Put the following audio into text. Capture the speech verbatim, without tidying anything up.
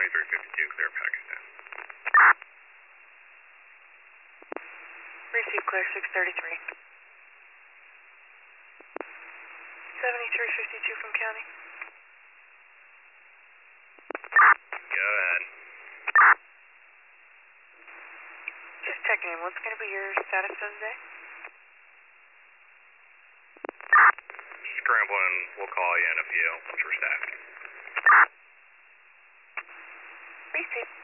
seventy-three fifty-two, clear Pakistan. Receive clear six thirty-three. seventy-three fifty-two from county. Go ahead. Just checking in. What's going to be your status of the day? Scrambling. We'll call you in a few once we're staffed. Receive.